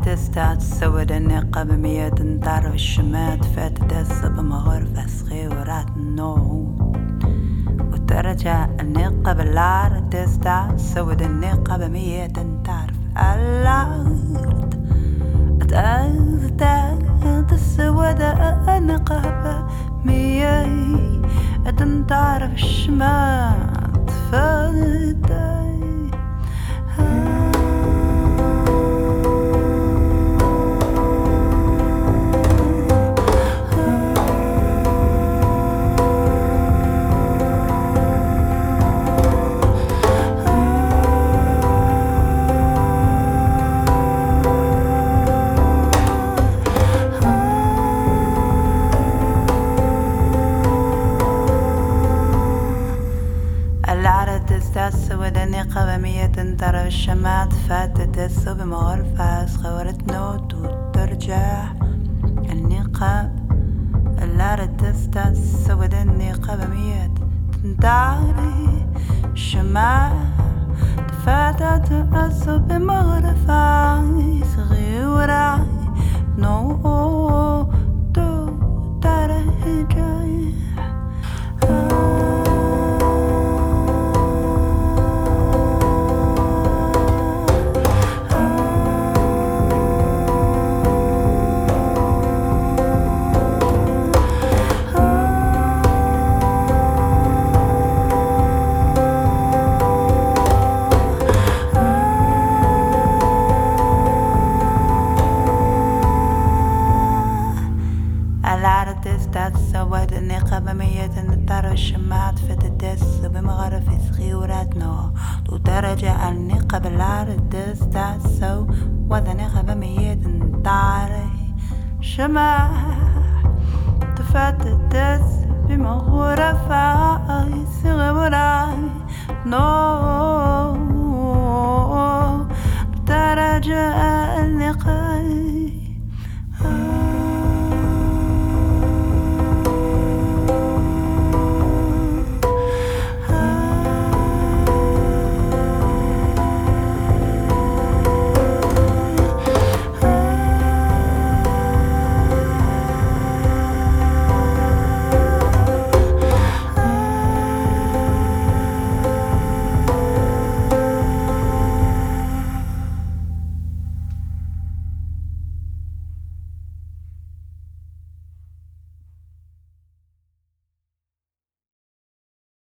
تستعد سود النقاب مية تعرف الشمات فتدس بمغرفة صغيرات النوم وترجع النقاب العرض تستعد سود النقاب مية تعرف العرض تسود النقاب مية تعرف الشمات فتدس تسود النقاب مية ترى الشمعة فاتت بمغرفة صغورت نوت وترجع النقاب الأرض تسود النقاب مية تنتعري الشمعة فاتت بمغرفة صغيرة نوت ترجع تسود النقاب مية ترى الشمعات فتدس بمغرف صغيرات نو وترجع النقاب العرض تسود النقاب مية ترى الشمعات فتدس بمغرف صغيرات نو ترجع النقاب